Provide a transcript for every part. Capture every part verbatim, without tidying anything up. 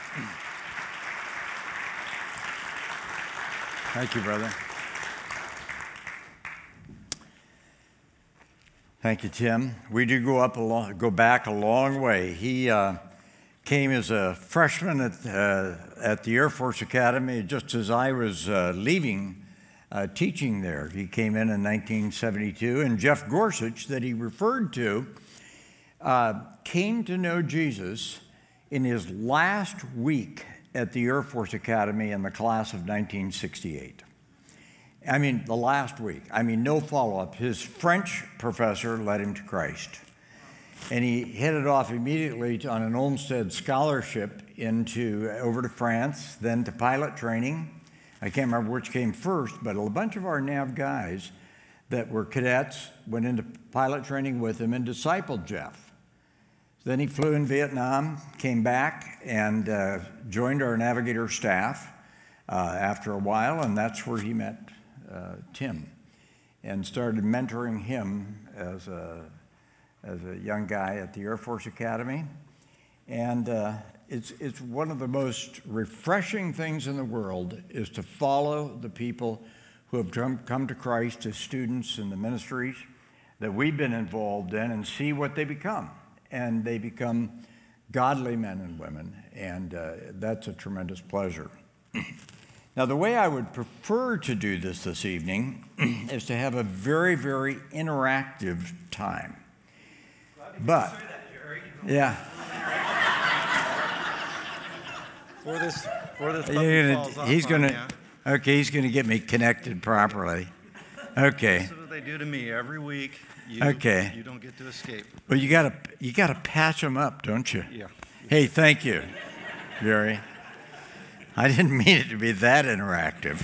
Thank you, brother. Thank you, Tim. We do go up a long, go back a long way. He uh, came as a freshman at uh, at the Air Force Academy just as I was uh, leaving uh, teaching there. He came in in nineteen seventy-two, and Jeff Gorsuch, that he referred to, uh, came to know Jesus in his last week at the Air Force Academy in the class of nineteen sixty-eight. I mean, the last week. I mean, no follow-up. His French professor led him to Christ. And he headed off immediately on an Olmsted scholarship into over to France, then to pilot training. I can't remember which came first, but a bunch of our Nav guys that were cadets went into pilot training with him and discipled Jeff. Then he flew in Vietnam, came back, and uh, joined our navigator staff uh, after a while, and that's where he met uh, Tim and started mentoring him as a, as a young guy at the Air Force Academy. And uh, it's, it's one of the most refreshing things in the world is to follow the people who have come to Christ as students in the ministries that we've been involved in and see what they become. And they become godly men and women, and uh, that's a tremendous pleasure. Now, the way I would prefer to do this this evening is to have a very, very interactive time. But, yeah. For this, for this gonna, falls he's off going on to, ya. okay, he's going to get me connected properly. Okay. This is what they do to me every week. You, Okay. You don't get to escape. Well, you got to you got to patch them up, don't you? Yeah. Hey, thank you, Gary. I didn't mean it to be that interactive.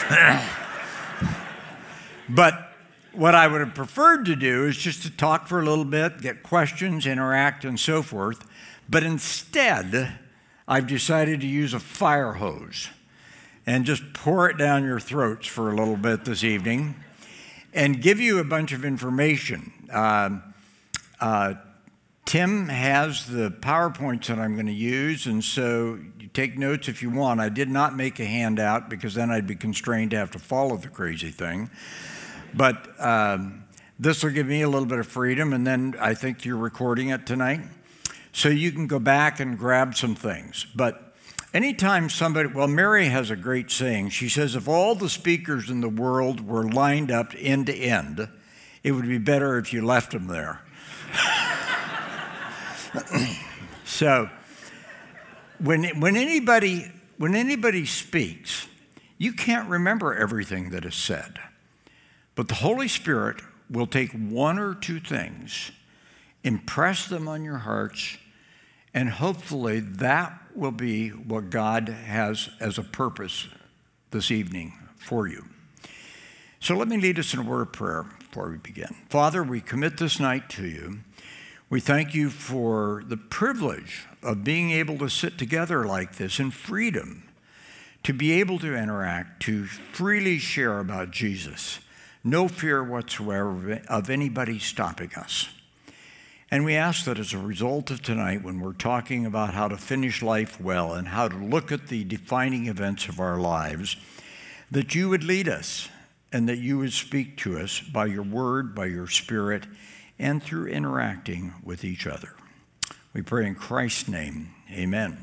But what I would have preferred to do is just to talk for a little bit, get questions, interact, and so forth. But instead, I've decided to use a fire hose and just pour it down your throats for a little bit this evening and give you a bunch of information. Uh, uh, Tim has the PowerPoints that I'm going to use, and so you take notes if you want. I did not make a handout because then I'd be constrained to have to follow the crazy thing. But um, this will give me a little bit of freedom, and then I think you're recording it tonight. So you can go back and grab some things. But anytime somebody, well, Mary has a great saying. She says, if all the speakers in the world were lined up end to end, it would be better if you left them there. So when, when, anybody, when anybody speaks, you can't remember everything that is said. But the Holy Spirit will take one or two things, impress them on your hearts, and hopefully that will be what God has as a purpose this evening for you. So let me lead us in a word of prayer before we begin. Father, we commit this night to you. We thank you for the privilege of being able to sit together like this in freedom, to be able to interact, to freely share about Jesus. No fear whatsoever of anybody stopping us. And we ask that as a result of tonight, when we're talking about how to finish life well and how to look at the defining events of our lives, that you would lead us and that you would speak to us by your word, by your spirit, and through interacting with each other. We pray in Christ's name, amen.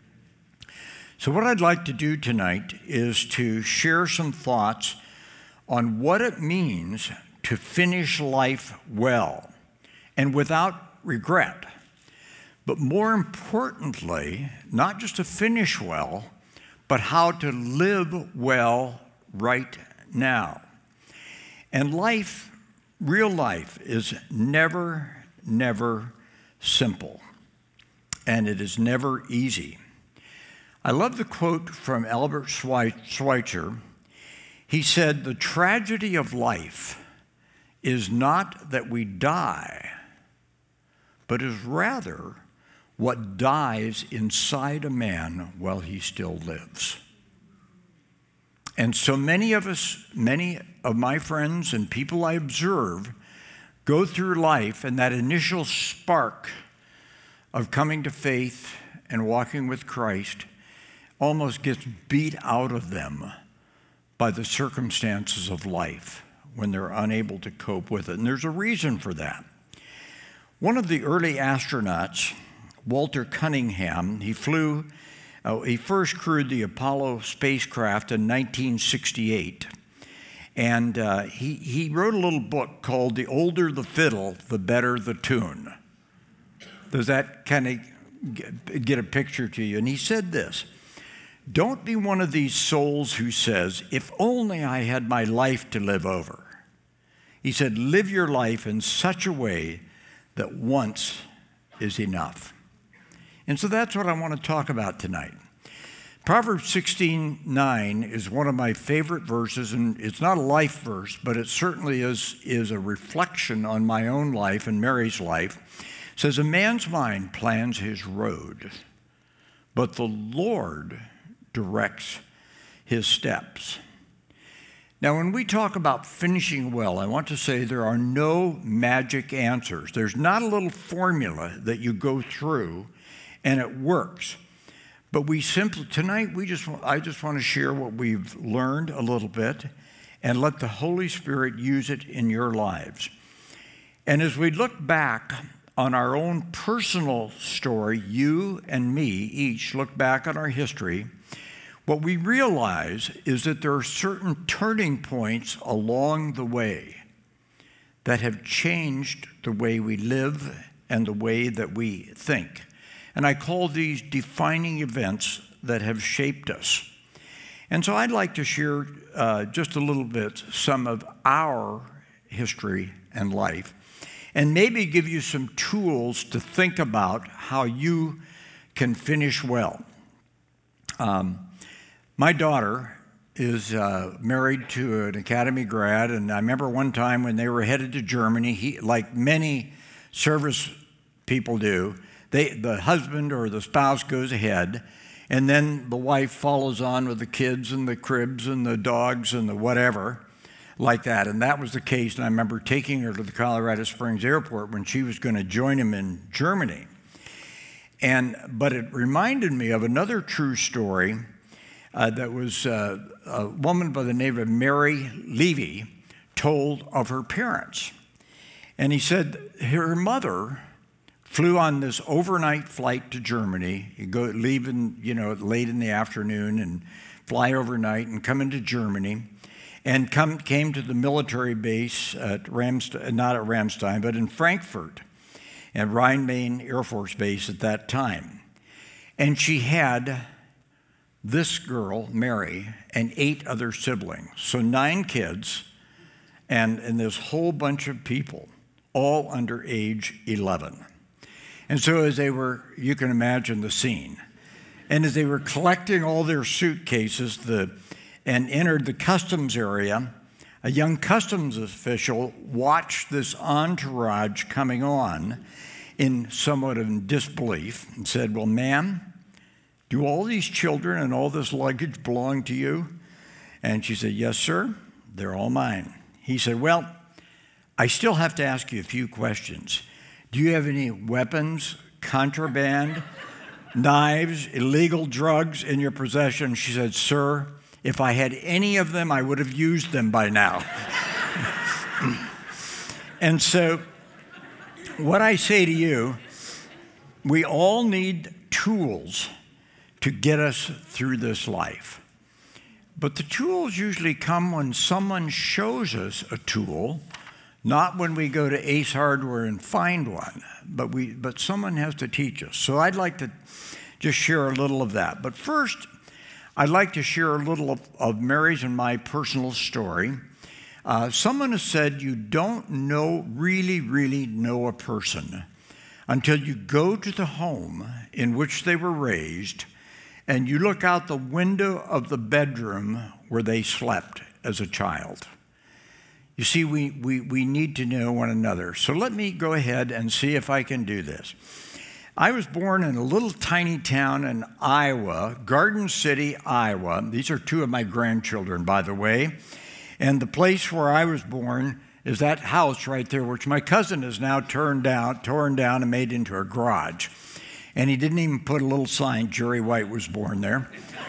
So what I'd like to do tonight is to share some thoughts on what it means to finish life well and without regret. But more importantly, not just to finish well, but how to live well right now. And life, real life, is never, never simple. And it is never easy. I love the quote from Albert Schweitzer. He said, the tragedy of life is not that we die, but is rather what dies inside a man while he still lives. And so many of us, many of my friends and people I observe, go through life and that initial spark of coming to faith and walking with Christ almost gets beat out of them by the circumstances of life when they're unable to cope with it. And there's a reason for that. One of the early astronauts, Walter Cunningham, he flew, uh, he first crewed the Apollo spacecraft in nineteen sixty-eight. And uh, he, he wrote a little book called The Older the Fiddle, the Better the Tune. Does that kind of get a picture to you? And he said this: don't be one of these souls who says, if only I had my life to live over. He said, live your life in such a way that once is enough. And so that's what I want to talk about tonight. Proverbs sixteen nine is one of my favorite verses, and it's not a life verse, but it certainly is, is a reflection on my own life and Mary's life. It says, a man's mind plans his road, but the Lord directs his steps. Now, when we talk about finishing well, I want to say there are no magic answers. There's not a little formula that you go through and it works. But we simply, tonight, we just, I just want to share what we've learned a little bit and let the Holy Spirit use it in your lives. And as we look back on our own personal story, you and me each look back on our history, what we realize is that there are certain turning points along the way that have changed the way we live and the way that we think. And I call these defining events that have shaped us. And so I'd like to share uh, just a little bit some of our history and life, and maybe give you some tools to think about how you can finish well. Um, my daughter is uh, married to an academy grad, and I remember one time when they were headed to Germany, he, like many service people do, They, the husband or the spouse goes ahead, and then the wife follows on with the kids and the cribs and the dogs and the whatever like that. And that was the case. And I remember taking her to the Colorado Springs airport when she was going to join him in Germany. And but it reminded me of another true story uh, that was uh, a woman by the name of Mary Levy told of her parents. And he said her mother flew on this overnight flight to Germany. You go leave in, you know, late in the afternoon and fly overnight and come into Germany, and come came to the military base at Ramstein, not at Ramstein, but in Frankfurt, at Rhein-Main Air Force Base at that time. And she had this girl, Mary, and eight other siblings, so nine kids, and, and this whole bunch of people, all under age eleven. And so as they were, you can imagine the scene. And as they were collecting all their suitcases the, and entered the customs area, a young customs official watched this entourage coming on in somewhat of disbelief and said, well, ma'am, do all these children and all this luggage belong to you? And she said, yes, sir, they're all mine. He said, well, I still have to ask you a few questions. Do you have any weapons, contraband, knives, illegal drugs in your possession? She said, sir, if I had any of them, I would have used them by now. And so what I say to you, we all need tools to get us through this life. But the tools usually come when someone shows us a tool, not when we go to Ace Hardware and find one, but we but someone has to teach us. So I'd like to just share a little of that. But first, I'd like to share a little of, of Mary's and my personal story. Uh, someone has said you don't know, really, really know a person until you go to the home in which they were raised and you look out the window of the bedroom where they slept as a child. You see, we, we, we need to know one another. So let me go ahead and see if I can do this. I was born in a little tiny town in Iowa, Garden City, Iowa. These are two of my grandchildren, by the way. And the place where I was born is that house right there, which my cousin has now turned down, torn down and made into a garage. And he didn't even put a little sign, Jerry White was born there.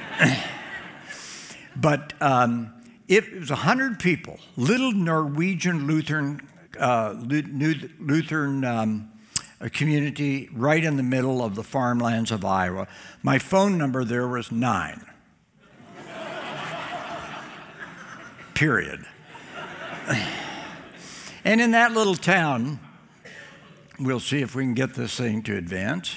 But um, it was one hundred people, little Norwegian Lutheran, uh, Lutheran um, community right in the middle of the farmlands of Iowa. My phone number there was nine. Period. And in that little town, we'll see if we can get this thing to advance.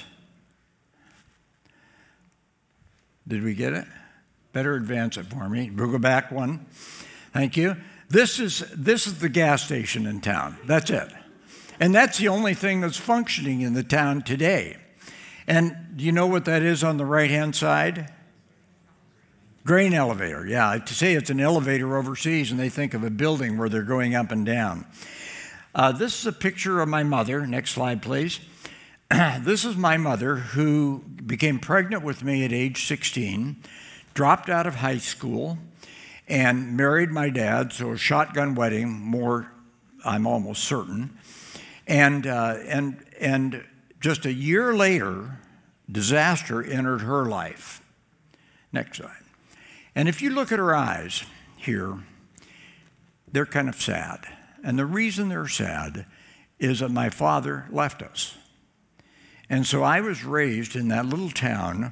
Did we get it? Better advance it for me. We'll go back one. Thank you. This is, this is the gas station in town. That's it. And that's the only thing that's functioning in the town today. And do you know what that is on the right-hand side? Grain elevator. Yeah, to say it's an elevator overseas and they think of a building where they're going up and down. Uh, this is a picture of my mother. Next slide, please. This is my mother who became pregnant with me at age sixteen, dropped out of high school, and married my dad, so a shotgun wedding, more, I'm almost certain. And, uh, and, and just a year later, disaster entered her life. Next slide. And if you look at her eyes here, they're kind of sad. And the reason they're sad is that my father left us. And so I was raised in that little town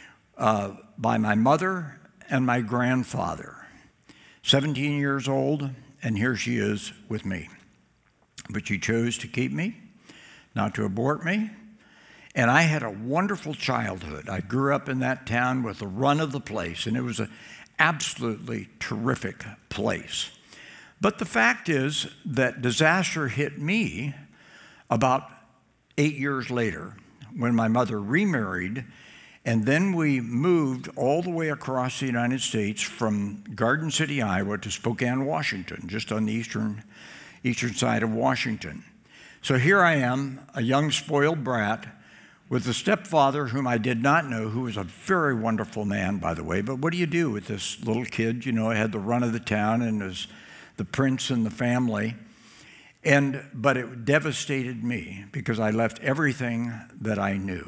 uh, by my mother and my grandfather. seventeen years old, and here she is with me. But she chose to keep me, not to abort me. And I had a wonderful childhood. I grew up in that town with the run of the place, and it was an absolutely terrific place. But the fact is that disaster hit me about eight years later when my mother remarried, and then we moved all the way across the United States from Garden City, Iowa to Spokane, Washington, just on the eastern, eastern side of Washington. So here I am, a young spoiled brat, with a stepfather whom I did not know, who was a very wonderful man, by the way. But what do you do with this little kid? You know, I had the run of the town and was the prince in the family. And, but it devastated me because I left everything that I knew.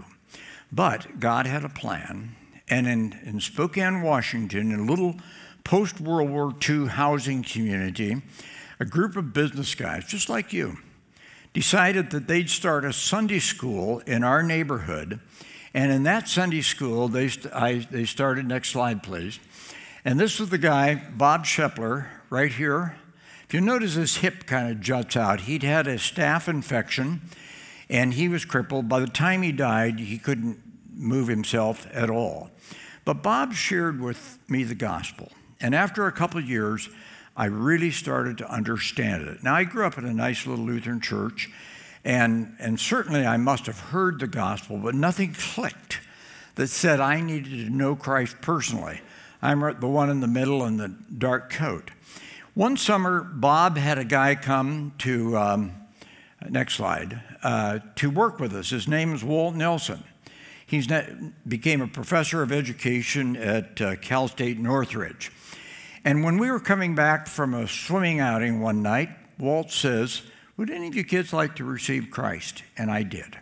But God had a plan. And in, in Spokane, Washington, in a little post-World War Two housing community, a group of business guys, just like you, decided that they'd start a Sunday school in our neighborhood. And in that Sunday school, they, st- I, they started, next slide, please. And this was the guy, Bob Shepler, right here. If you notice his hip kind of juts out, he'd had a staph infection, and he was crippled. By the time he died, he couldn't move himself at all. But Bob shared with me the gospel. And after a couple of years, I really started to understand it. Now, I grew up in a nice little Lutheran church, and, and certainly I must have heard the gospel, but nothing clicked that said I needed to know Christ personally. I'm the one in the middle in the dark coat. One summer, Bob had a guy come to, um, next slide, uh, to work with us. His name is Walt Nelson. He became a professor of education at uh, Cal State Northridge. And when we were coming back from a swimming outing one night, Walt says, would any of you kids like to receive Christ? And I did.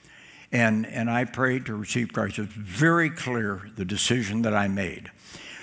And, and I prayed to receive Christ. It was very clear, the decision that I made.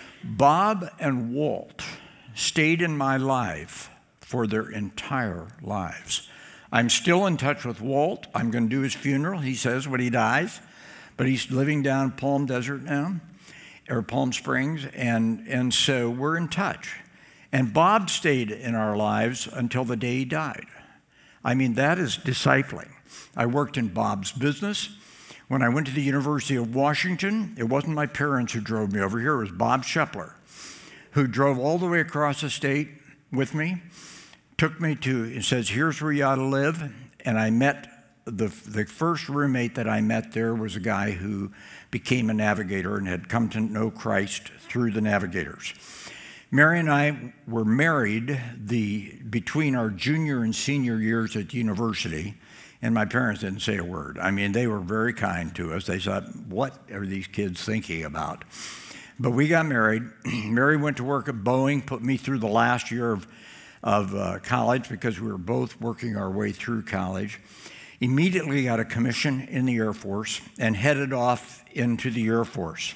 Bob and Walt stayed in my life for their entire lives. I'm still in touch with Walt. I'm going to do his funeral, he says, when he dies. But he's living down Palm Desert now, or Palm Springs, and, and so we're in touch. And Bob stayed in our lives until the day he died. I mean, that is discipling. I worked in Bob's business. When I went to the University of Washington, it wasn't my parents who drove me over here, it was Bob Shepler, who drove all the way across the state with me, took me to, and says, here's where you ought to live. And I met, the, the first roommate that I met there was a guy who became a navigator and had come to know Christ through the navigators. Mary and I were married the, between our junior and senior years at university, and my parents didn't say a word. I mean, they were very kind to us. They thought, what are these kids thinking about? But we got married. Mary went to work at Boeing, put me through the last year of, of uh, college because we were both working our way through college. Immediately got a commission in the Air Force and headed off into the Air Force.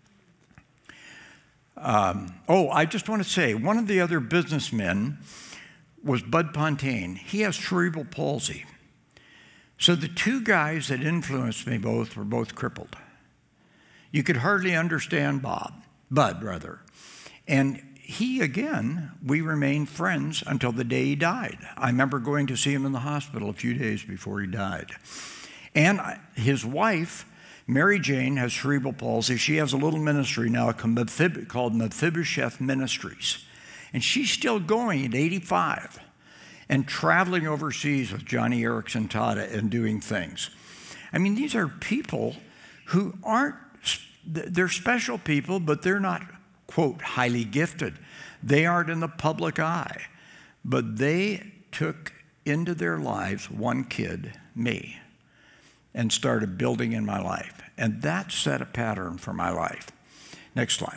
Um, oh, I just want to say, one of the other businessmen was Bud Pontaine. He has cerebral palsy. So the two guys that influenced me both were both crippled. You could hardly understand Bob, Bud rather. And he, again, we remained friends until the day he died. I remember going to see him in the hospital a few days before he died. And his wife, Mary Jane, has cerebral palsy. She has a little ministry now called Mephibosheth Ministries. And she's still going at eighty-five and traveling overseas with Johnny Erickson Tada and doing things. I mean, these are people who aren't, they're special people, but they're not, quote, highly gifted. They aren't in the public eye. But they took into their lives one kid, me, and started building in my life. And that set a pattern for my life. Next slide.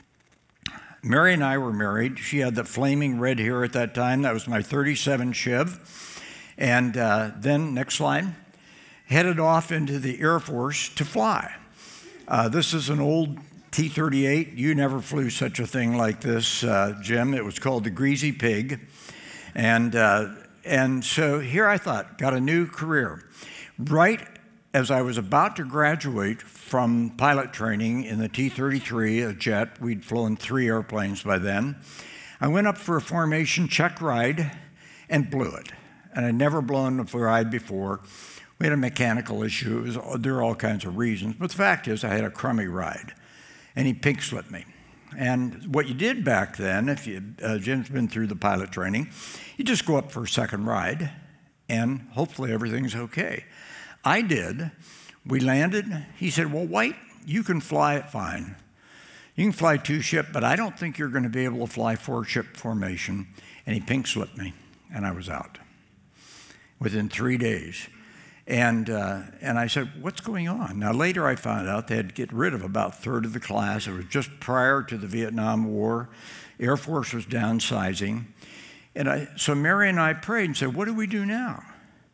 Mary and I were married. She had the flaming red hair at that time. That was my thirty-seven Chev. And uh, then, next slide, headed off into the Air Force to fly. Uh, this is an old T thirty-eight. You never flew such a thing like this, uh, Jim. It was called the Greasy Pig. And, uh, and so here I thought, got a new career. Right as I was about to graduate from pilot training in the T thirty-three, a jet, we'd flown three airplanes by then, I went up for a formation check ride and blew it. And I'd never blown a ride before. We had a mechanical issue. It was, there were all kinds of reasons. But the fact is, I had a crummy ride. And he pink slipped me. And what you did back then, if you, uh, Jim's been through the pilot training, you just go up for a second ride, and hopefully everything's okay. I did. We landed. He said, well, White, you can fly it fine. You can fly two-ship, but I don't think you're going to be able to fly four-ship formation. And he pink slipped me, and I was out within three days. And, uh, and I said, what's going on? Now, later I found out they had to get rid of about a third of the class. It was just prior to the Vietnam War. Air Force was downsizing. And I, so Mary and I prayed and said, what do we do now?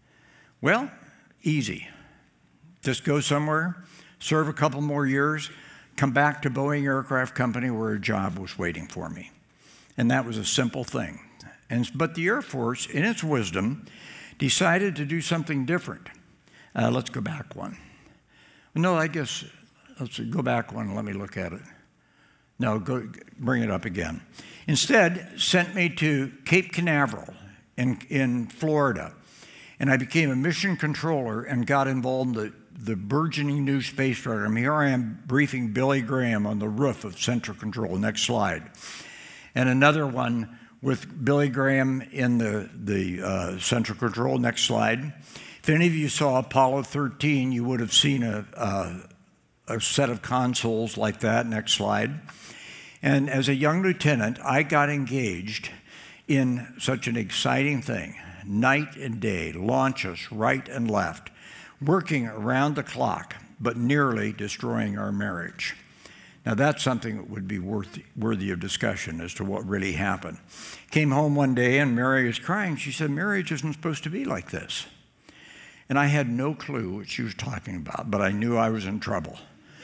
Well, easy. Just go somewhere, serve a couple more years, come back to Boeing Aircraft Company where a job was waiting for me. And that was a simple thing. And, but the Air Force, in its wisdom, decided to do something different. Uh, let's go back one. No, I guess, let's go back one and let me look at it. No, go, bring it up again. Instead, sent me to Cape Canaveral in, in Florida. And I became a mission controller and got involved in the, the burgeoning new space program. Here I am briefing Billy Graham on the roof of Central Control. Next slide. And another one with Billy Graham in the, the uh, Central Control. Next slide. If any of you saw Apollo thirteen, you would have seen a, a, a set of consoles like that. Next slide. And as a young lieutenant, I got engaged in such an exciting thing. Night and day, launches right and left, working around the clock, but nearly destroying our marriage. Now, that's something that would be worth, worthy of discussion as to what really happened. Came home one day, and Mary was crying. She said, marriage isn't supposed to be like this. And I had no clue what she was talking about, but I knew I was in trouble.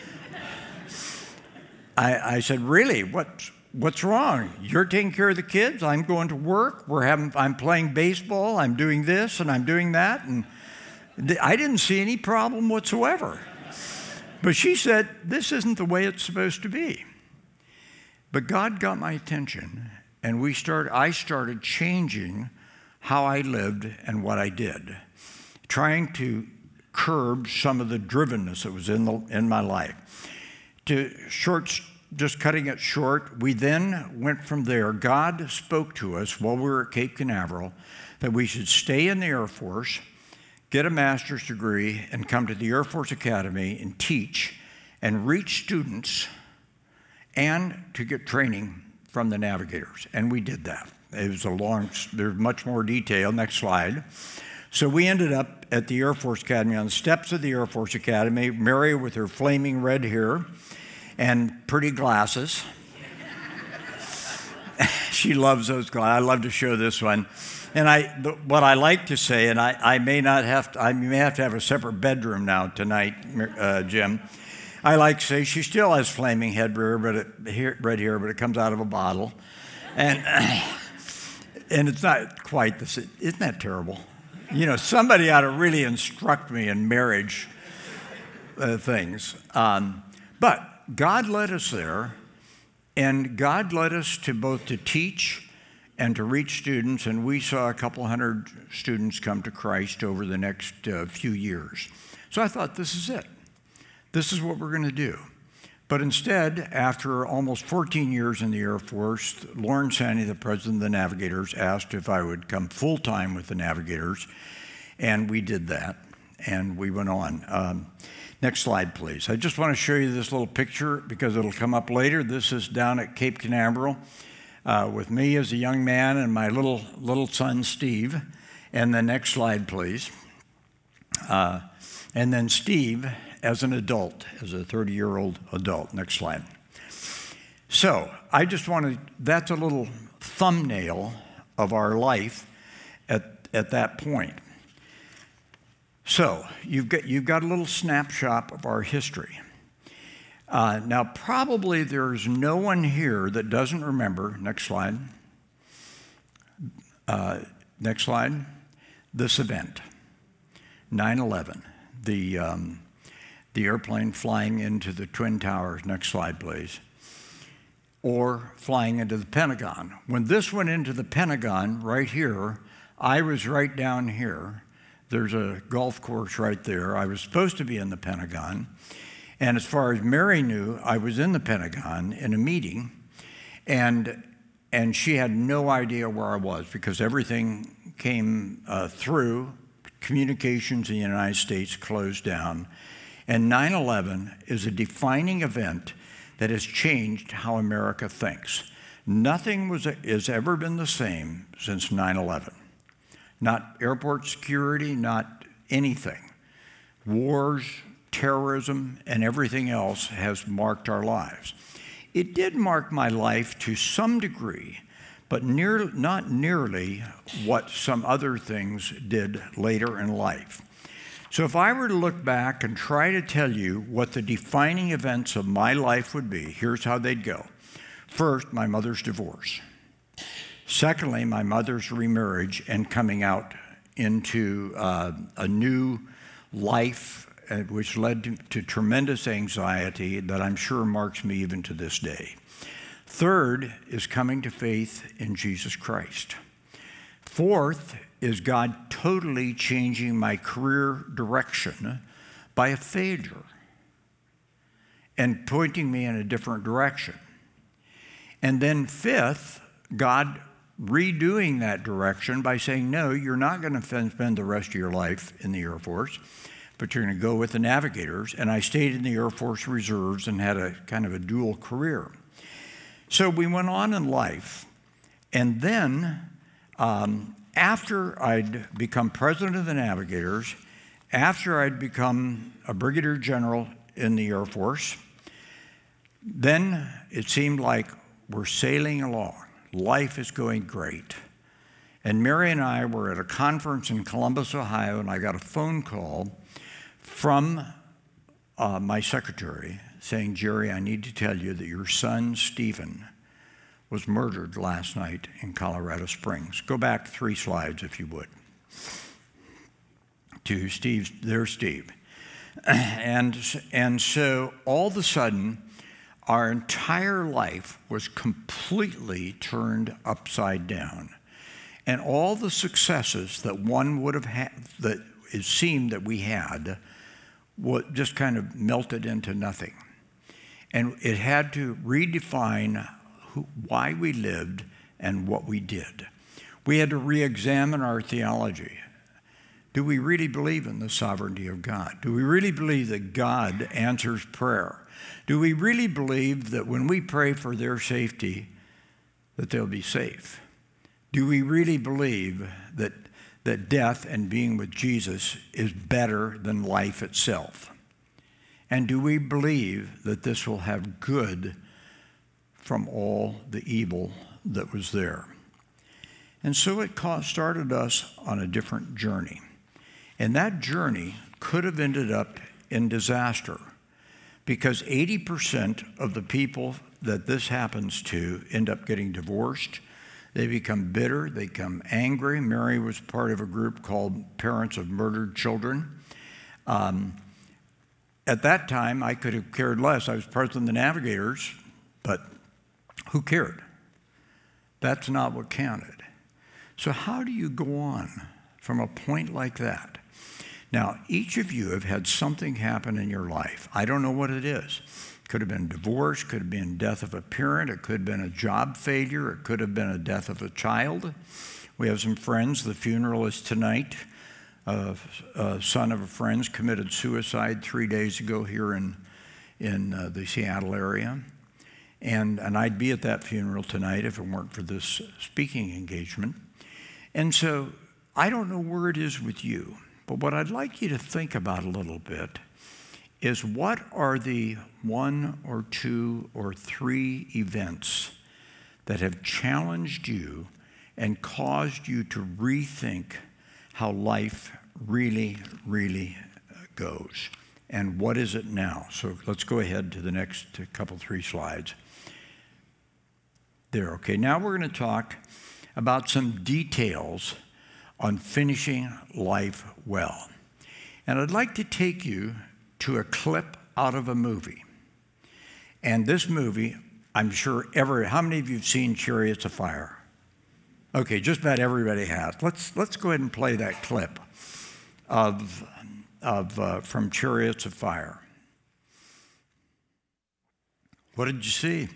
I, I said, really, what, what's wrong? You're taking care of the kids. I'm going to work. We're having, I'm playing baseball. I'm doing this, and I'm doing that. And th- I didn't see any problem whatsoever. But she said, this isn't the way it's supposed to be. But God got my attention, and we start, I started changing how I lived and what I did, trying to curb some of the drivenness that was in, the, in my life. To short, just cutting it short, we then went from there. God spoke to us while we were at Cape Canaveral that we should stay in the Air Force, get a master's degree, and come to the Air Force Academy and teach and reach students and to get training from the navigators. And we did that. It was a long, there's much more detail. Next slide. So we ended up at the Air Force Academy, on the steps of the Air Force Academy, Mary with her flaming red hair and pretty glasses. She loves those glasses. I love to show this one. And I, the, what I like to say, and I, I may not have to, I may have to have a separate bedroom now tonight, uh, Jim. I like to say she still has flaming head hair, but it, hair, red hair, but it comes out of a bottle, and and it's not quite this. Isn't that terrible? You know, somebody ought to really instruct me in marriage uh, things. Um, but God led us there, and God led us to both to teach and to reach students, and we saw a couple hundred students come to Christ over the next uh, few years. So I thought, this is it. This is what we're going to do. But instead, after almost fourteen years in the Air Force, Lauren Sandy, the president of the Navigators, asked if I would come full-time with the Navigators, and we did that, and we went on. Um, next slide, please. I just want to show you this little picture because it'll come up later. This is down at Cape Canaveral. Uh, with me as a young man and my little little son, Steve. And the next slide, please. Uh, and then Steve as an adult, as a thirty-year-old adult. Next slide. So I just wanted, that's a little thumbnail of our life at, at that point. So you've got, you've got a little snapshot of our history. Uh, now, probably there's no one here that doesn't remember, next slide, uh, next slide, this event, nine eleven, the, um, the airplane flying into the Twin Towers, next slide, please, or flying into the Pentagon. When this went into the Pentagon, right here, I was right down here. There's a golf course right there. I was supposed to be in the Pentagon. And as far as Mary knew, I was in the Pentagon in a meeting, and, and she had no idea where I was because everything came uh, through. Communications in the United States closed down. And nine eleven is a defining event that has changed how America thinks. Nothing was, has ever been the same since nine eleven. Not airport security, not anything. Wars, terrorism, and everything else has marked our lives. It did mark my life to some degree, but near, not nearly what some other things did later in life. So if I were to look back and try to tell you what the defining events of my life would be, here's how they'd go. First, my mother's divorce. Secondly, my mother's remarriage and coming out into uh, a new life, which led to, to tremendous anxiety that I'm sure marks me even to this day. Third is coming to faith in Jesus Christ. Fourth is God totally changing my career direction by a failure and pointing me in a different direction. And then fifth, God redoing that direction by saying, no, you're not going to spend the rest of your life in the Air Force, but you're going to go with the Navigators. And I stayed in the Air Force Reserves and had a kind of a dual career. So we went on in life. And then um, after I'd become president of the Navigators, after I'd become a brigadier general in the Air Force, then it seemed like we're sailing along. Life is going great. And Mary and I were at a conference in Columbus, Ohio, and I got a phone call from uh, my secretary saying, Jerry, I need to tell you that your son, Stephen, was murdered last night in Colorado Springs. Go back three slides, if you would, to Steve, there's Steve. And, and so all of a sudden, our entire life was completely turned upside down. And all the successes that one would have had, that it seemed that we had, what just kind of melted into nothing. And it had to redefine who, why we lived and what we did. We had to re-examine our theology. Do we really believe in the sovereignty of God? Do we really believe that God answers prayer? Do we really believe that when we pray for their safety, that they'll be safe? Do we really believe that, that death and being with Jesus is better than life itself? And do we believe that this will have good from all the evil that was there? And so it ca- started us on a different journey. And that journey could have ended up in disaster, because eighty percent of the people that this happens to end up getting divorced. They become bitter, they become angry. Mary was part of a group called Parents of Murdered Children. Um, at that time, I could have cared less. I was president of the Navigators, but who cared? That's not what counted. So how do you go on from a point like that? Now, each of you have had something happen in your life. I don't know what it is. Could have been divorce, could have been death of a parent, it could have been a job failure, it could have been a death of a child. We have some friends. The funeral is tonight. Uh, a son of a friend committed suicide three days ago here in, in uh, the Seattle area. And, and I'd be at that funeral tonight if it weren't for this speaking engagement. And so I don't know where it is with you, but what I'd like you to think about a little bit is, what are the one or two or three events that have challenged you and caused you to rethink how life really, really goes? And what is it now? So let's go ahead to the next couple, three slides. There, okay. Now we're going to talk about some details on finishing life well. And I'd like to take you to a clip out of a movie. And this movie, I'm sure every, how many of you have seen Chariots of Fire? Okay, just about everybody has. Let's, let's go ahead and play that clip of, of, uh, from Chariots of Fire. What did you see?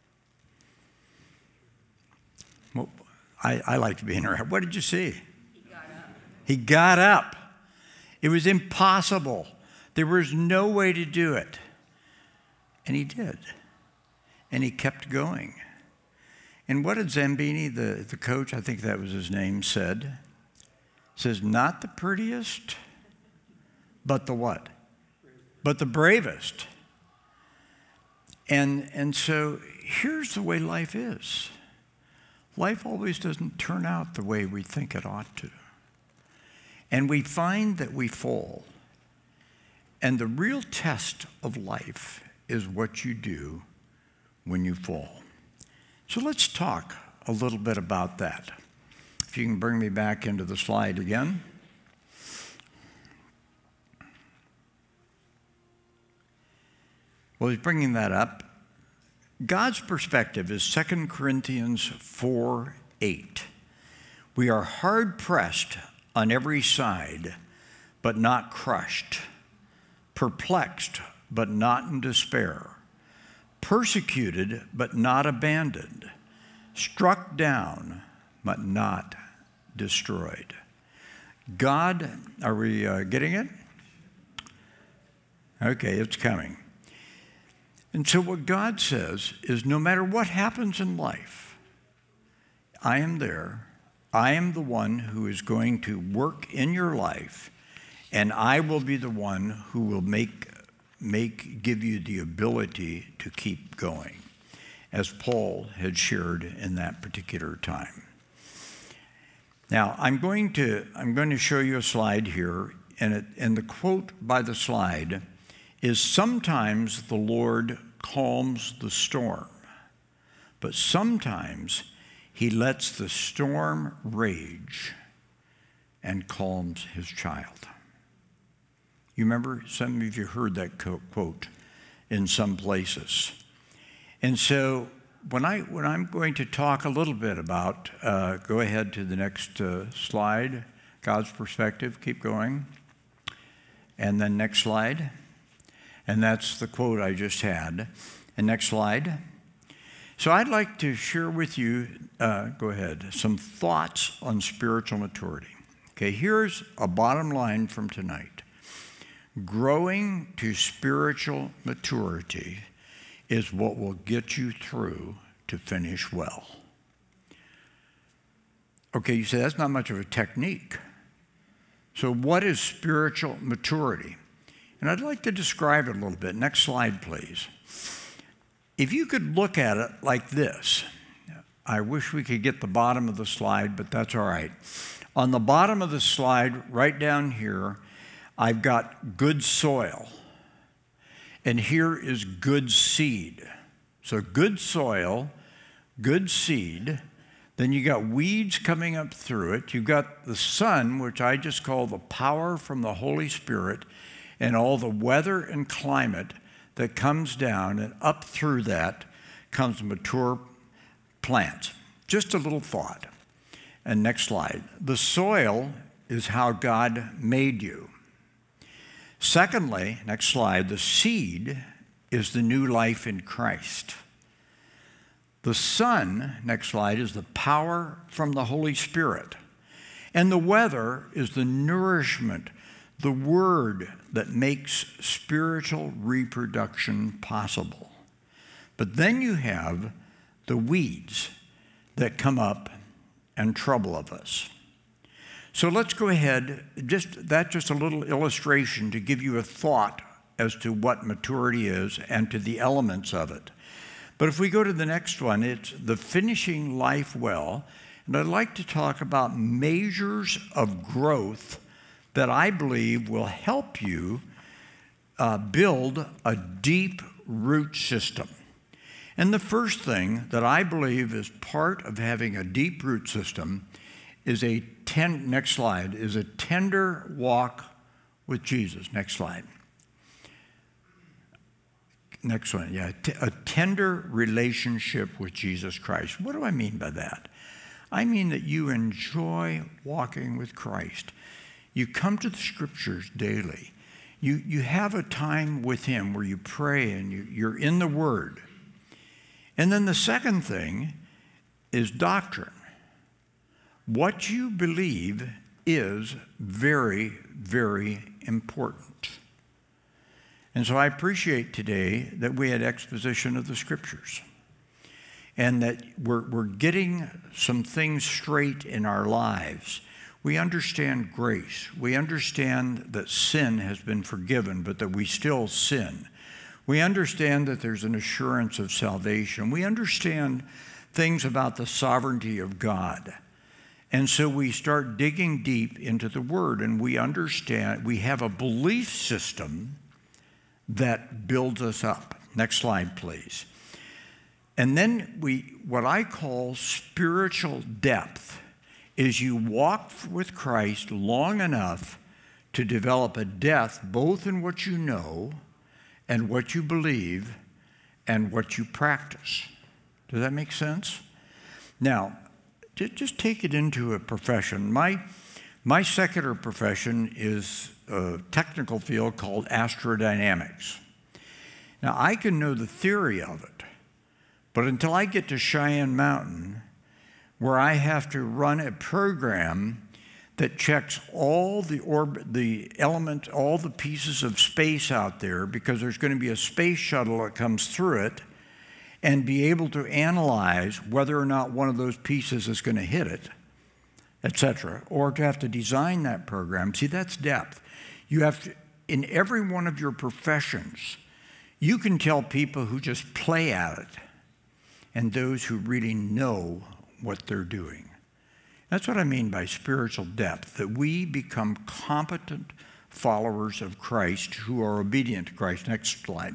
Well, I, I like to be interactive. What did you see? He got up. He got up. It was impossible. There was no way to do it. And he did. And he kept going. And what did Zambini, the, the coach, I think that was his name, said? Says, not the prettiest, but the what? But the bravest. And, and so here's the way life is. Life always doesn't turn out the way we think it ought to. And we find that we fall. And the real test of life is what you do when you fall. So let's talk a little bit about that. If you can bring me back into the slide again. Well, he's bringing that up. God's perspective is Second Corinthians four eight. We are hard-pressed on every side, but not crushed. Perplexed, but not in despair. Persecuted, but not abandoned. Struck down, but not destroyed. God, are we uh, getting it? Okay, it's coming. And so what God says is, no matter what happens in life, I am there. I am the one who is going to work in your life, and I will be the one who will make, make, give you the ability to keep going, as Paul had shared in that particular time. Now, I'm going to, I'm going to show you a slide here, and, it, and the quote by the slide is, sometimes the Lord calms the storm, but sometimes he lets the storm rage and calms his child. You remember, some of you heard that quote in some places. And so when, I, when I'm going to talk a little bit about, uh, go ahead to the next uh, slide, God's perspective, keep going. And then next slide. And that's the quote I just had. And next slide. So I'd like to share with you, uh, go ahead, some thoughts on spiritual maturity. Okay, here's a bottom line from tonight. Growing to spiritual maturity is what will get you through to finish well. Okay, you say that's not much of a technique. So what is spiritual maturity? And I'd like to describe it a little bit. Next slide, please. If you could look at it like this, I wish we could get the bottom of the slide, but that's all right. On the bottom of the slide, right down here, I've got good soil. And here is good seed. So good soil, good seed. Then you got weeds coming up through it. You've got the sun, which I just call the power from the Holy Spirit, and all the weather and climate that comes down, and up through that comes mature plants. Just a little thought. And next slide. The soil is how God made you. Secondly, next slide, the seed is the new life in Christ. The sun, next slide, is the power from the Holy Spirit. And the weather is the nourishment, the word that makes spiritual reproduction possible. But then you have the weeds that come up and trouble of us. So let's go ahead, just that's just a little illustration to give you a thought as to what maturity is and to the elements of it. But if we go to the next one, it's the finishing life well. And I'd like to talk about measures of growth that I believe will help you uh, build a deep root system. And the first thing that I believe is part of having a deep root system is a ten, next slide, is a tender walk with Jesus. Next slide. Next one, yeah, a tender relationship with Jesus Christ. What do I mean by that? I mean that you enjoy walking with Christ. You come to the scriptures daily. You, you have a time with him where you pray and you, you're in the Word. And then the second thing is doctrine. What you believe is very, very important. And so I appreciate today that we had exposition of the scriptures and that we're, we're getting some things straight in our lives. We understand grace. We understand that sin has been forgiven, but that we still sin. We understand that there's an assurance of salvation. We understand things about the sovereignty of God. And so we start digging deep into the Word, and we understand, we have a belief system that builds us up. Next slide, please. And then we, what I call spiritual depth, is you walk with Christ long enough to develop a depth both in what you know and what you believe and what you practice. Does that make sense? Now, just take it into a profession. My, my secular profession is a technical field called astrodynamics. Now, I can know the theory of it, but until I get to Cheyenne Mountain, where I have to run a program that checks all the orbit, the elements, all the pieces of space out there, because there's going to be a space shuttle that comes through it, and be able to analyze whether or not one of those pieces is going to hit it, et cetera, or to have to design that program. See, that's depth. You have to, in every one of your professions, you can tell people who just play at it and those who really know what they're doing. That's what I mean by spiritual depth, that we become competent followers of Christ who are obedient to Christ. Next slide.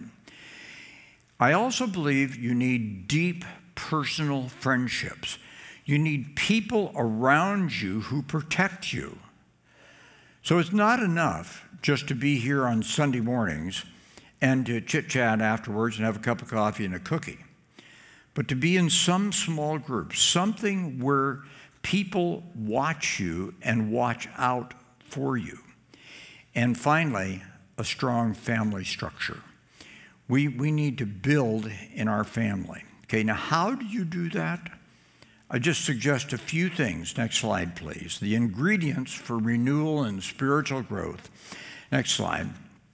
I also believe you need deep personal friendships. You need people around you who protect you. So it's not enough just to be here on Sunday mornings and to chit-chat afterwards and have a cup of coffee and a cookie, but to be in some small group, something where people watch you and watch out for you. And finally, a strong family structure. We, we need to build in our family. Okay, now how do you do that? I just suggest a few things. Next slide, please. The ingredients for renewal and spiritual growth. Next slide.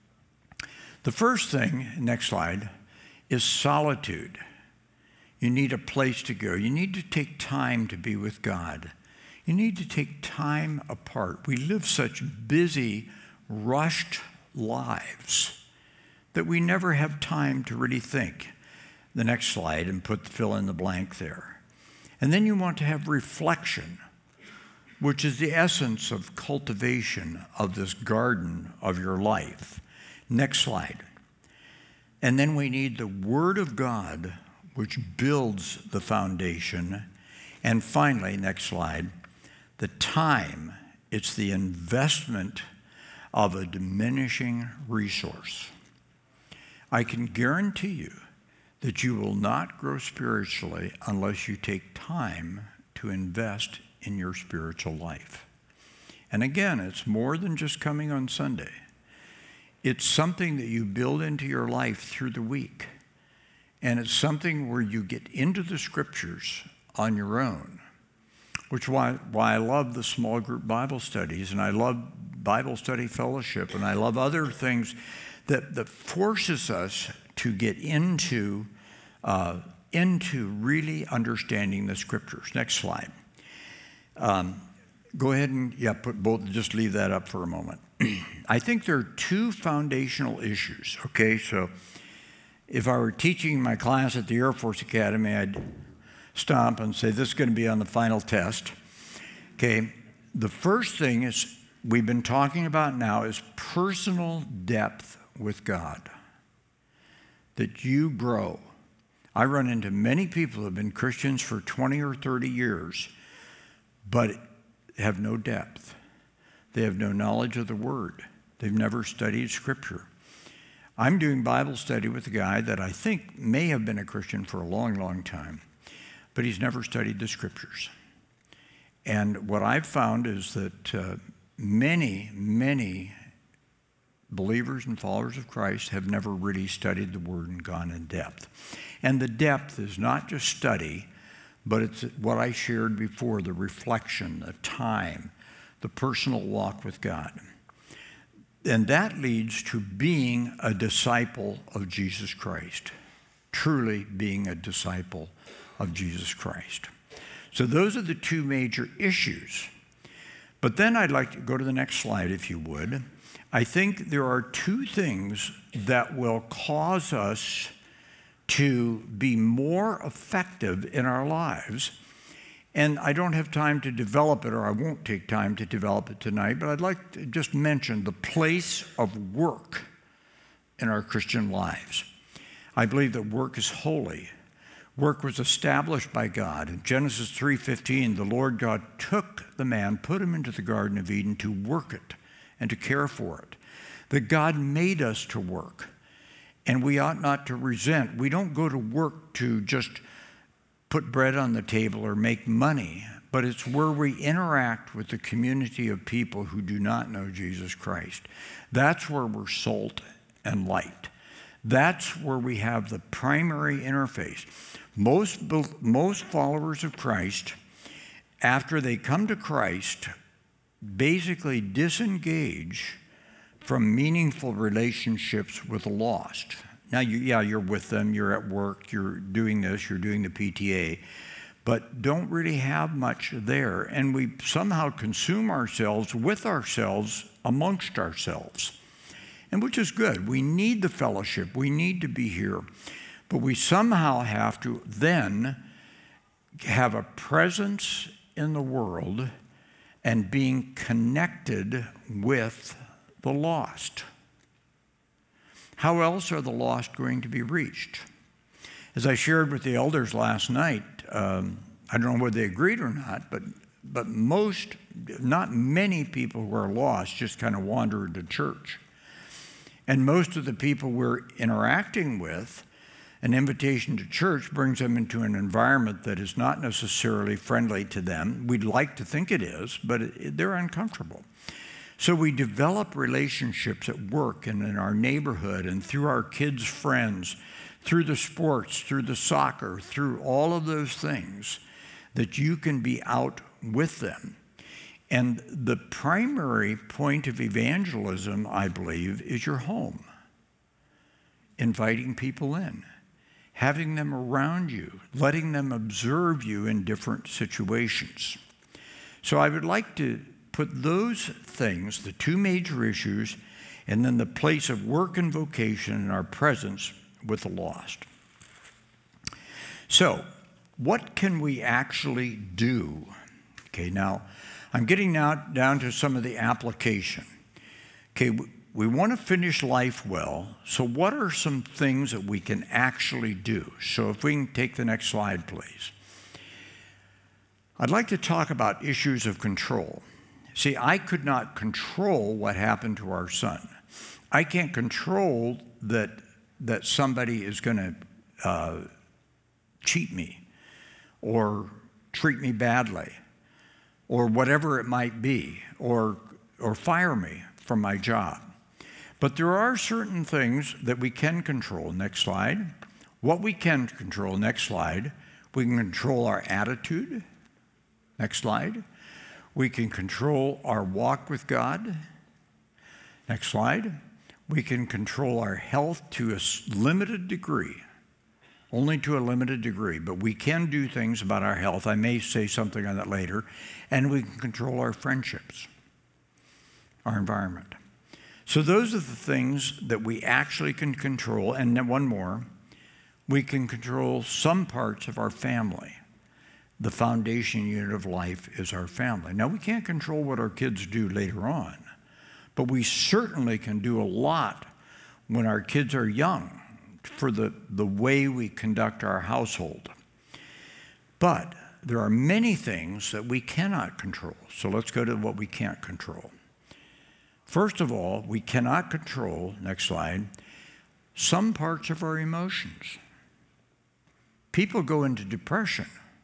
The first thing, next slide, is solitude. You need a place to go. You need to take time to be with God. You need to take time apart. We live such busy, rushed lives that we never have time to really think. The next slide, and put fill in the blank there. And then you want to have reflection, which is the essence of cultivation of this garden of your life. Next slide. And then we need the Word of God, which builds the foundation. And finally, next slide, the time. It's the investment of a diminishing resource. I can guarantee you that you will not grow spiritually unless you take time to invest in your spiritual life. And again, it's more than just coming on Sunday. It's something that you build into your life through the week. And it's something where you get into the scriptures on your own, which is why, why I love the small group Bible studies, and I love Bible study fellowship, and I love other things that, that forces us to get into, uh, into really understanding the scriptures. Next slide. Um, go ahead and, yeah, put both, just leave that up for a moment. I think there are two foundational issues, okay? So if I were teaching my class at the Air Force Academy, I'd stomp and say, this is going to be on the final test. Okay, the first thing is we've been talking about now is personal depth with God, that you grow. I run into many people who have been Christians for twenty or thirty years, but have no depth. They have no knowledge of the Word. They've never studied Scripture. I'm doing Bible study with a guy that I think may have been a Christian for a long, long time, but he's never studied the Scriptures. And what I've found is that uh, many, many believers and followers of Christ have never really studied the Word and gone in depth. And the depth is not just study, but it's what I shared before, the reflection, the time, the personal walk with God. And that leads to being a disciple of Jesus Christ, truly being a disciple of Jesus Christ. So those are the two major issues. But then I'd like to go to the next slide, if you would. I think there are two things that will cause us to be more effective in our lives. And I don't have time to develop it, or I won't take time to develop it tonight, but I'd like to just mention the place of work in our Christian lives. I believe that work is holy. Work was established by God. In Genesis three fifteen, the Lord God took the man, put him into the Garden of Eden to work it and to care for it. That God made us to work, and we ought not to resent. We don't go to work to just put bread on the table or make money, but it's where we interact with the community of people who do not know Jesus Christ. That's where we're salt and light. That's where we have the primary interface. Most, most followers of Christ, after they come to Christ, basically disengage from meaningful relationships with the lost. Now, you, yeah, you're with them, you're at work, you're doing this, you're doing the P T A, but don't really have much there. And we somehow consume ourselves with ourselves amongst ourselves, and which is good. We need the fellowship. We need to be here. But we somehow have to then have a presence in the world and being connected with the lost. How else are the lost going to be reached? As I shared with the elders last night, um, I don't know whether they agreed or not, but, but most, not many people who are lost just kind of wander into church. And most of the people we're interacting with, an invitation to church brings them into an environment that is not necessarily friendly to them. We'd like to think it is, but it, they're uncomfortable. So we develop relationships at work and in our neighborhood and through our kids' friends, through the sports, through the soccer, through all of those things that you can be out with them. And the primary point of evangelism, I believe, is your home. Inviting people in, having them around you, letting them observe you in different situations. So I would like to put those things, the two major issues, and then the place of work and vocation and our presence with the lost. So what can we actually do? Okay, now I'm getting now down to some of the application. Okay, we, we want to finish life well, so what are some things that we can actually do? So if we can take the next slide, please. I'd like to talk about issues of control. See, I could not control what happened to our son. I can't control that, that somebody is going to uh, cheat me or treat me badly or whatever it might be, or, or fire me from my job. But there are certain things that we can control. Next slide. What we can control, next slide, we can control our attitude. Next slide. We can control our walk with God. Next slide. We can control our health to a limited degree, only to a limited degree, but we can do things about our health. I may say something on that later. And we can control our friendships, our environment. So those are the things that we actually can control. And then one more, we can control some parts of our family. The foundation unit of life is our family. Now, we can't control what our kids do later on, but we certainly can do a lot when our kids are young for the, the way we conduct our household. But there are many things that we cannot control. So let's go to what we can't control. First of all, we cannot control, next slide, some parts of our emotions. People go into depression,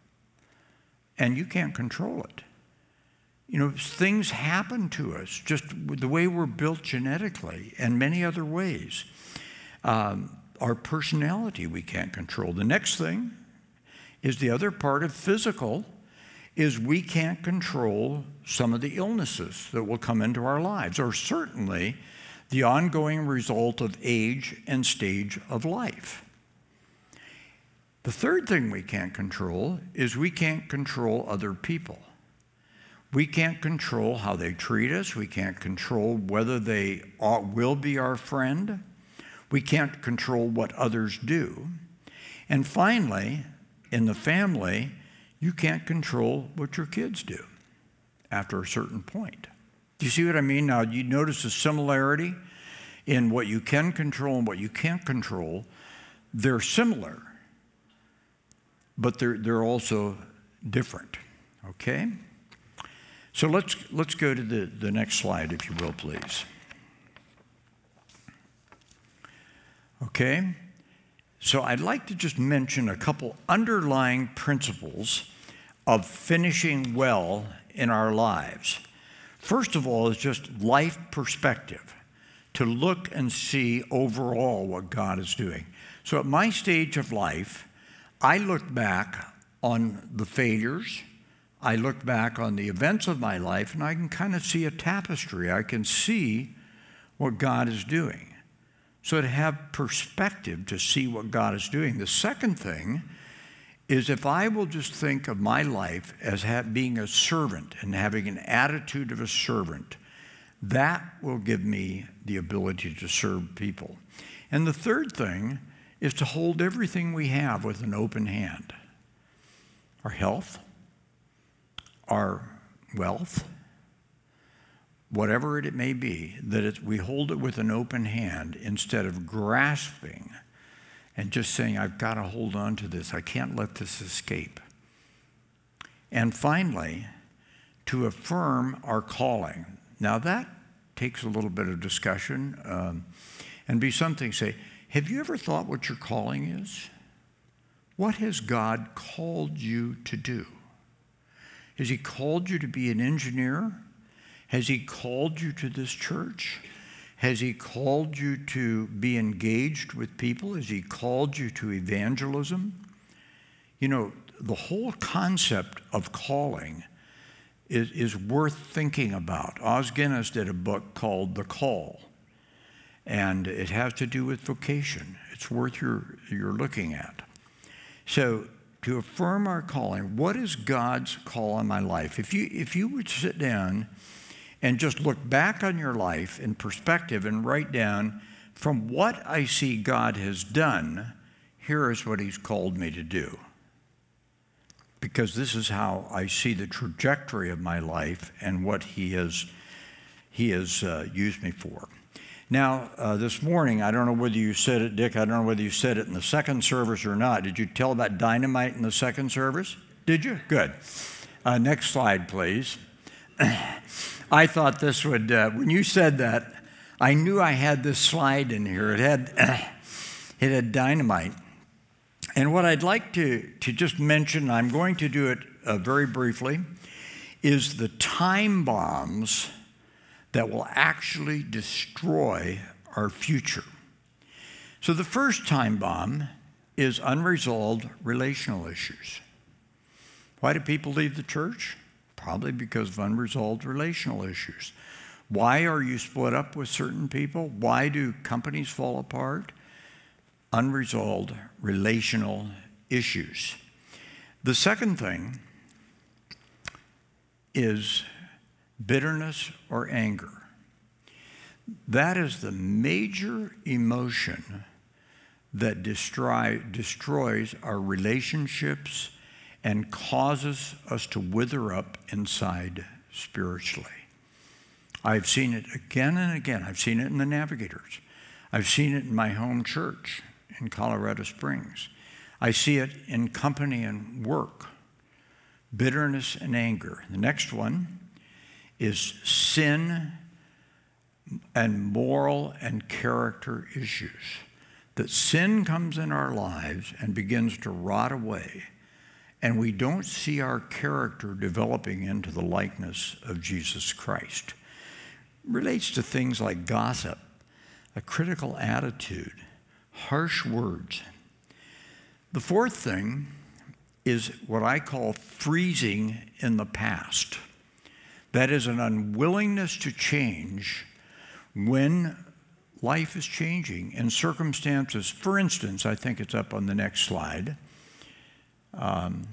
and you can't control it. You know, things happen to us just with the way we're built genetically and many other ways. Um, our personality we can't control. The next thing is the other part of physical is we can't control some of the illnesses that will come into our lives, or certainly the ongoing result of age and stage of life. The third thing we can't control is we can't control other people. We can't control how they treat us. We can't control whether they are, will be our friend. We can't control what others do. And finally, in the family, you can't control what your kids do after a certain point. Do you see what I mean? Now, you notice the similarity in what you can control and what you can't control. They're similar, but they're, they're also different, okay? So let's, let's go to the, the next slide, if you will, please. Okay? So I'd like to just mention a couple underlying principles of finishing well in our lives. First of all is just life perspective, to look and see overall what God is doing. So at my stage of life, I look back on the failures, I look back on the events of my life, and I can kind of see a tapestry. I can see what God is doing. So to have perspective to see what God is doing. The second thing is if I will just think of my life as have, being a servant and having an attitude of a servant, that will give me the ability to serve people. And the third thing is to hold everything we have with an open hand. Our health, our wealth, whatever it may be, that it, we hold it with an open hand instead of grasping and just saying, I've got to hold on to this. I can't let this escape. And finally, to affirm our calling. Now that takes a little bit of discussion um, and be something, say, have you ever thought what your calling is? What has God called you to do? Has He called you to be an engineer? Has He called you to this church? Has He called you to be engaged with people? Has He called you to evangelism? You know, the whole concept of calling is, is worth thinking about. Os Guinness did a book called The Call, and it has to do with vocation. It's worth your, your looking at. So to affirm our calling, what is God's call on my life? If you, if you would sit down and just look back on your life in perspective and write down, from what I see God has done, here is what He's called me to do. because this is how I see the trajectory of my life and what he has, he has uh, used me for. Now, uh, this morning, I don't know whether you said it, Dick, I don't know whether you said it in the second service or not. Did you tell about dynamite in the second service? Did you? Good. Uh, next slide, please. I thought this would, uh, when you said that, I knew I had this slide in here. It had, it had dynamite. And what I'd like to, to just mention, I'm going to do it uh, very briefly, is the time bombs that will actually destroy our future. So the first time bomb is unresolved relational issues. Why do people leave the church? Probably because of unresolved relational issues. Why are you split up with certain people? Why do companies fall apart? Unresolved relational issues. The second thing is bitterness or anger. That is the major emotion that destroy, destroys our relationships and causes us to wither up inside spiritually. I've seen it again and again. I've seen it in the Navigators. I've seen it in my home church in Colorado Springs. I see it in company and work. Bitterness and anger. The next one is sin and moral and character issues. That sin comes in our lives and begins to rot away, and we don't see our character developing into the likeness of Jesus Christ. It relates to things like gossip, a critical attitude, harsh words. The fourth thing is what I call freezing in the past. That is an unwillingness to change when life is changing and circumstances. For instance, I think it's up on the next slide. Um,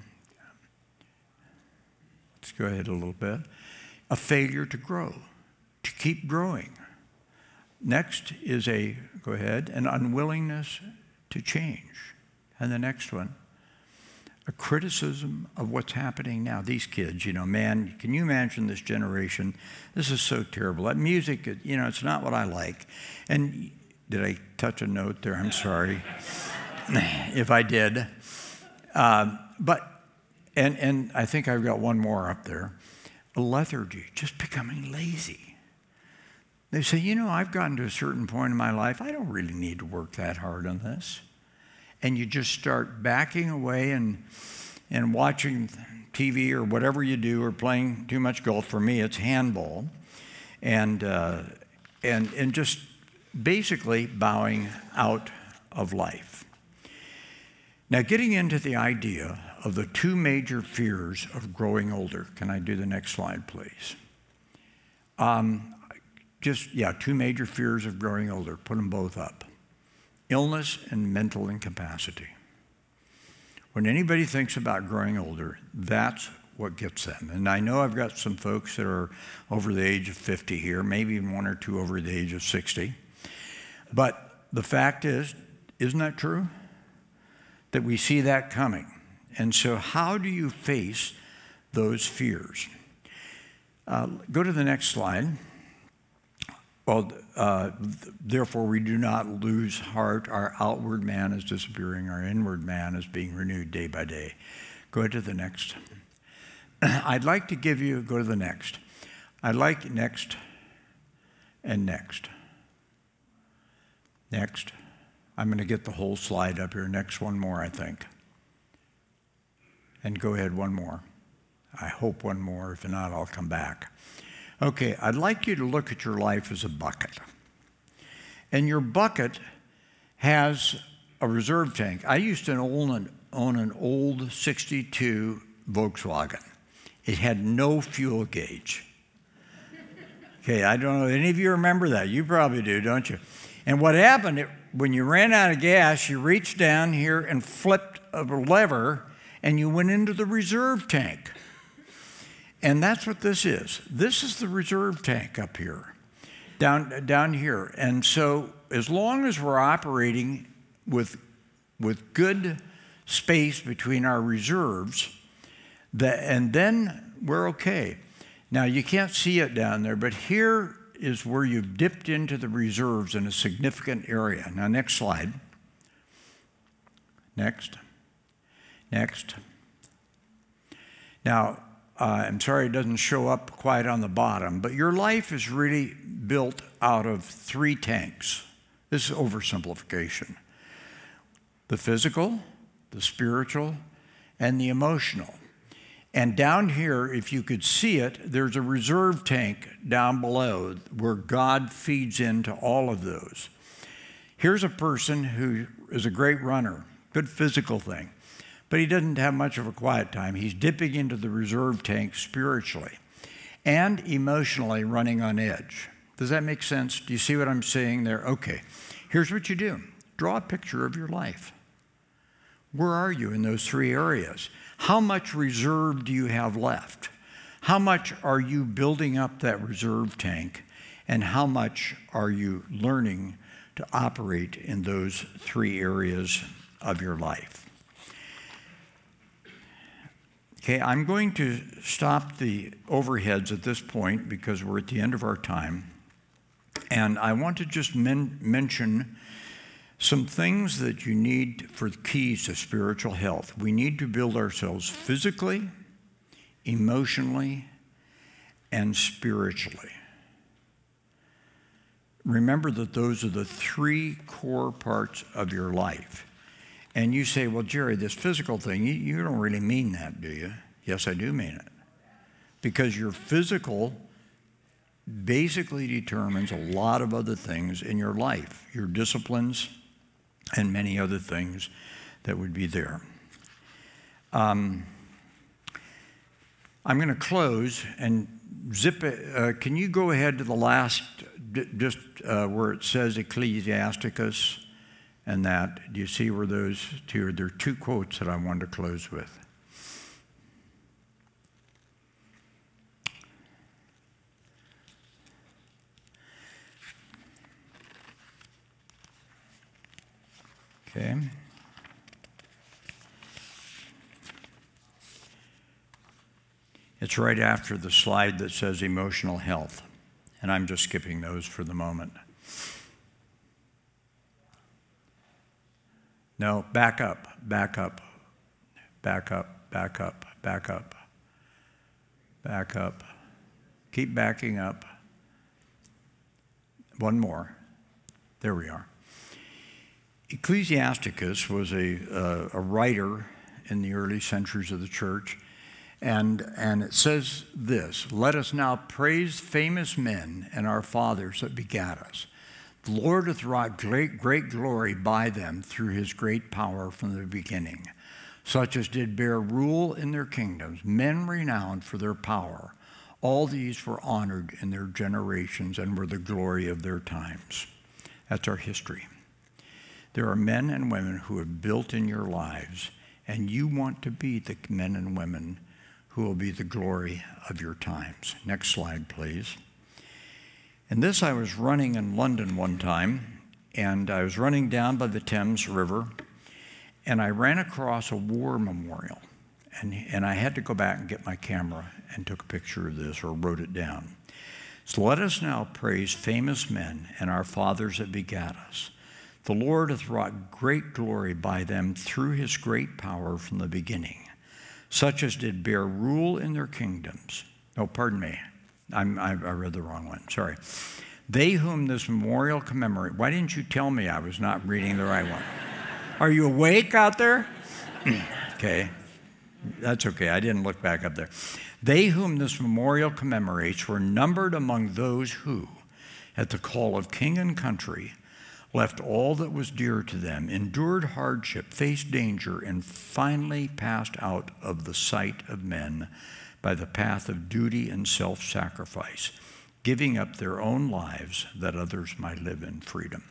let's go ahead a little bit. A failure to grow, to keep growing. Next is a, go ahead, an unwillingness to change. And the next one, a criticism of what's happening now. These kids, you know, man, can you imagine this generation? This is so terrible. That music, you know, it's not what I like. And did I touch a note there? I'm sorry if I did. Uh, but, and, and I think I've got one more up there. A lethargy, just becoming lazy. They say, you know, I've gotten to a certain point in my life, I don't really need to work that hard on this. And you just start backing away and and watching T V or whatever you do, or playing too much golf. For me, it's handball, and uh, and and just basically bowing out of life. Now, getting into the idea of the two major fears of growing older. Can I do the next slide, please? Um, just yeah, two major fears of growing older. Put them both up. Illness and mental incapacity. When anybody thinks about growing older, that's what gets them. And I know I've got some folks that are over the age of fifty here, maybe one or two over the age of sixty. But the fact is, isn't that true? That we see that coming. And so how do you face those fears? Uh, go to the next slide. Well, uh, therefore we do not lose heart. Our outward man is disappearing. Our inward man is being renewed day by day. Go to the next. I'd like to give you, go to the next. I'd like next and next. Next. I'm going to get the whole slide up here. Next one more, I think. And go ahead, one more. I hope one more. If not, I'll come back. Okay, I'd like you to look at your life as a bucket. And your bucket has a reserve tank. I used to own an, own an old sixty-two Volkswagen. It had no fuel gauge. Okay, I don't know, any of you remember that? You probably do, don't you? And what happened, it, when you ran out of gas, you reached down here and flipped a lever, and you went into the reserve tank. And that's what this is. This is the reserve tank up here, down, down here. And so as long as we're operating with, with good space between our reserves, That, and then we're okay. Now, you can't see it down there, but here is where you've dipped into the reserves in a significant area. Now, next slide. Next. Next. Now, uh, I'm sorry it doesn't show up quite on the bottom, but your life is really built out of three tanks. This is oversimplification. The physical, the spiritual, and the emotional. And down here, if you could see it, there's a reserve tank down below where God feeds into all of those. Here's a person who is a great runner, good physical thing, but he doesn't have much of a quiet time. He's dipping into the reserve tank spiritually and emotionally running on edge. Does that make sense? Do you see what I'm saying there? Okay. Here's what you do. Draw a picture of your life. Where are you in those three areas? How much reserve do you have left? How much are you building up that reserve tank? And how much are you learning to operate in those three areas of your life? Okay, I'm going to stop the overheads at this point because we're at the end of our time. And I want to just men- mention some things that you need for the keys to spiritual health. We need to build ourselves physically, emotionally, and spiritually. Remember that those are the three core parts of your life. And you say, well, Jerry, this physical thing, you, you don't really mean that, do you? Yes, I do mean it. Because your physical basically determines a lot of other things in your life, your disciplines, and many other things that would be there. Um, I'm going to close and zip it. Uh, can you go ahead to the last, d- just uh, where it says Ecclesiasticus and that? Do you see where those two are? There are two quotes that I wanted to close with. Okay. It's right after the slide that says emotional health, and I'm just skipping those for the moment. No, back up, back up, back up, back up, back up, back up. Keep backing up. One more. There we are. Ecclesiasticus was a, uh, a writer in the early centuries of the church, and, and it says this: let us now praise famous men and our fathers that begat us. The Lord hath wrought great, great glory by them through his great power from the beginning, such as did bear rule in their kingdoms, men renowned for their power. All these were honored in their generations and were the glory of their times. That's our history. There are men and women who have built in your lives, and you want to be the men and women who will be the glory of your times. Next slide, please. And this, I was running in London one time, and I was running down by the Thames River, and I ran across a war memorial. And, and I had to go back and get my camera and took a picture of this or wrote it down. So let us now praise famous men and our fathers that begat us. The Lord hath wrought great glory by them through his great power from the beginning, such as did bear rule in their kingdoms. Oh, pardon me. I'm, I, I read the wrong one. Sorry. They whom this memorial commemorate. Why didn't you tell me I was not reading the right one? Are you awake out there? Okay. That's okay. I didn't look back up there. They whom this memorial commemorates were numbered among those who, at the call of king and country, left all that was dear to them, endured hardship, faced danger, and finally passed out of the sight of men by the path of duty and self-sacrifice, giving up their own lives that others might live in freedom.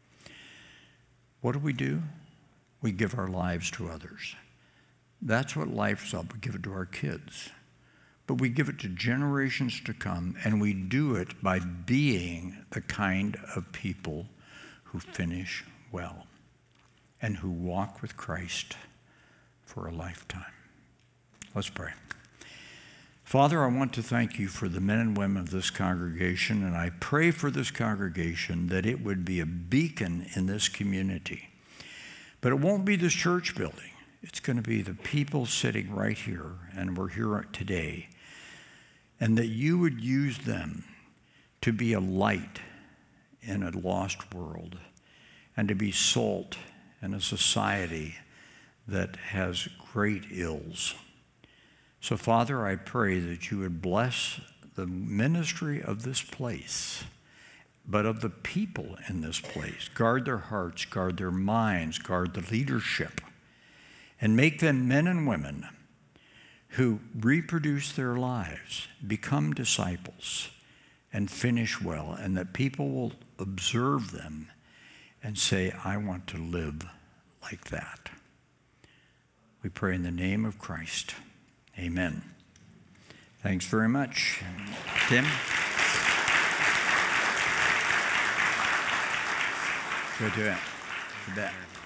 What do we do? We give our lives to others. That's what life's up. We give it to our kids. But we give it to generations to come, and we do it by being the kind of people who finish well and who walk with Christ for a lifetime. Let's pray. Father, I want to thank you for the men and women of this congregation, and I pray for this congregation that it would be a beacon in this community. But it won't be this church building. It's going to be the people sitting right here, and we're here today, and that you would use them to be a light in a lost world and to be salt in a society that has great ills. So, Father, I pray that you would bless the ministry of this place, but of the people in this place. Guard their hearts, guard their minds, guard the leadership, and make them men and women who reproduce their lives, become disciples, and finish well, and that people will observe them and say, I want to live like that. We pray in the name of Christ. Amen. Thanks very much. Tim? Go do it. You bet.